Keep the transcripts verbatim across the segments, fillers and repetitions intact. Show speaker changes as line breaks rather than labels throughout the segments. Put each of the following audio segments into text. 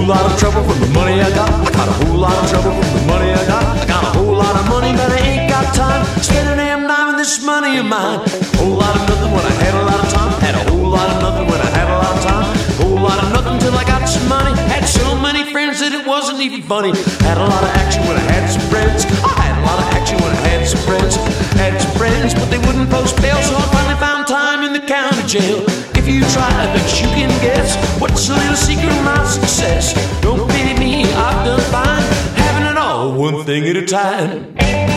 whole lot of trouble from the money I got. I got a whole lot of trouble from the money I got. I got a whole lot of money, but I ain't got time. Spend a damn dime with this money of mine. Whole lot of nothing when I had a lot of time. Had a whole lot of nothing when I had a lot of time. Whole lot of nothing till I got some money. Had so many friends that it wasn't even funny. Had a lot of action when I had some friends. I had a lot of action when I had some friends. Had some friends, but they wouldn't post bail, so I finally found time in the county jail. If you try, I bet you can guess what's the little secret of my success. Don't pity me, I've done fine, having it all one thing at a time.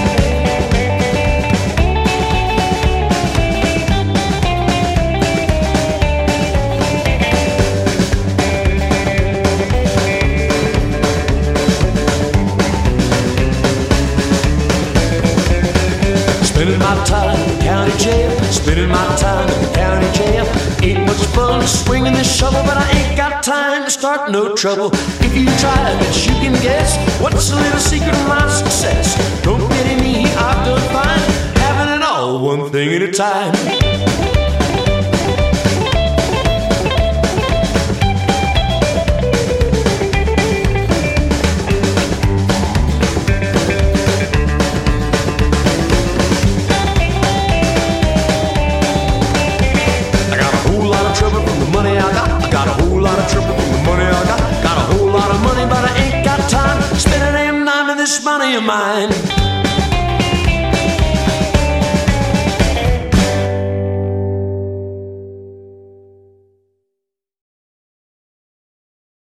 Spending my time in the county jail, spending my time in the county jail. Ain't much fun swinging this shovel, but I ain't got time to start no trouble. If you try, I bet you can guess what's the little secret of my success. Don't pity me, I've done fine, having it all one thing at a time. I got a whole lot of trouble from the money I got. Got a whole lot of money, but I ain't got time. Spend a damn dime of this money of mine.